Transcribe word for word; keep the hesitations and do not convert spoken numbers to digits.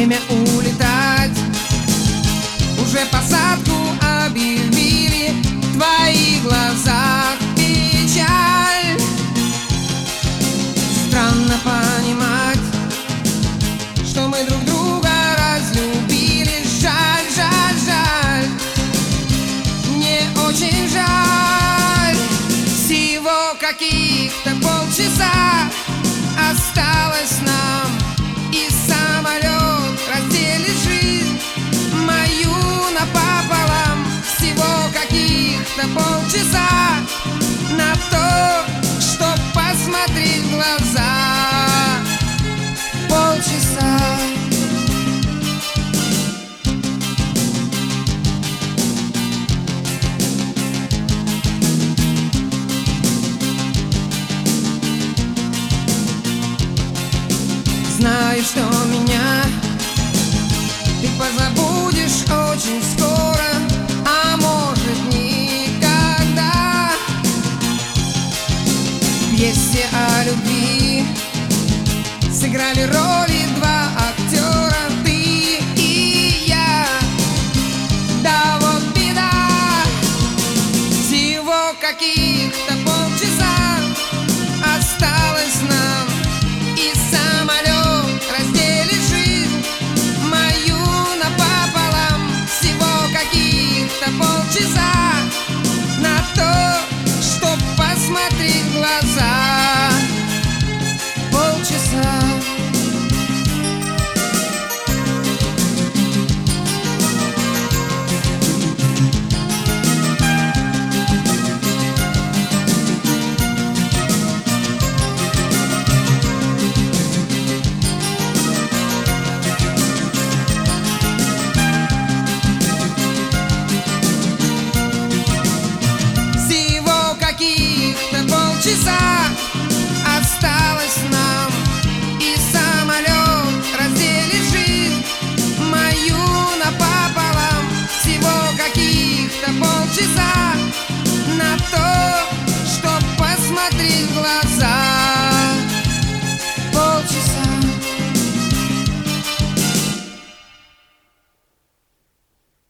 время улетать. Уже посадку объявили, в твоих глазах печаль. Странно понимать, что мы друг друга разлюбили. Жаль, жаль, жаль, мне очень жаль. Всего каких-то полчаса осталось нам, и самолет разделит жизнь мою напополам. Всего каких-то полчаса на то, чтоб посмотреть в глаза. Полчаса. Знаю, что меня ты позабудешь очень скоро, а может никогда. В пьесе о любви сыграли роли два актера, ты и я. Да вот беда, всего каких-то